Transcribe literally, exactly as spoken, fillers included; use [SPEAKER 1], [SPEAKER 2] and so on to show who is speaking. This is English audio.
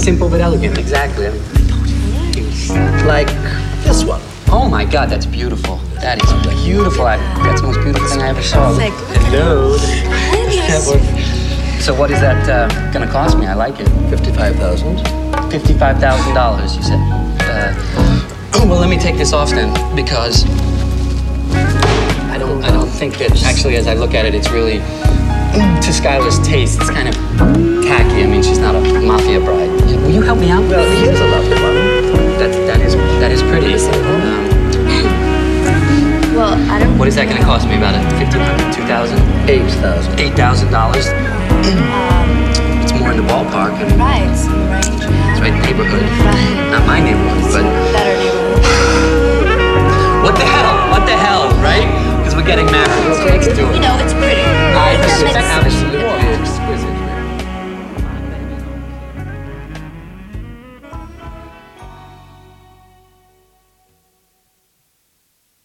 [SPEAKER 1] simple but elegant, exactly. I mean, like this one. Oh my God, that's beautiful. That is beautiful. I, that's the most beautiful thing I ever saw.
[SPEAKER 2] Perfect.
[SPEAKER 1] Hello.
[SPEAKER 2] Yes.
[SPEAKER 1] So what is that uh, gonna cost me? I like it.
[SPEAKER 3] Fifty-five thousand.
[SPEAKER 1] Fifty-five thousand dollars, you said. Uh, well, let me take this off then, because I don't. I don't think that actually, as I look at it, it's really to Skylar's taste. It's kind of tacky. I mean, she's not a mafia bride. Will you help me out?
[SPEAKER 3] Well, here's a lovely one.
[SPEAKER 1] That that is that is pretty. Um,
[SPEAKER 2] Well, I don't.
[SPEAKER 1] what is that going to cost me? About a fifteen hundred, two thousand,
[SPEAKER 3] Eight thousand.
[SPEAKER 1] eight thousand dollars.
[SPEAKER 2] Um,
[SPEAKER 1] It's more in the ballpark. I mean,
[SPEAKER 2] right, some range.
[SPEAKER 1] it's right neighborhood.
[SPEAKER 2] Right.
[SPEAKER 1] Not my neighborhood, but
[SPEAKER 2] Better neighborhood.
[SPEAKER 1] what the hell? What the hell, right? Because we're getting married. So let's do it.
[SPEAKER 2] You know, it's pretty.
[SPEAKER 1] I
[SPEAKER 2] It's-
[SPEAKER 1] respect absolutely exquisite.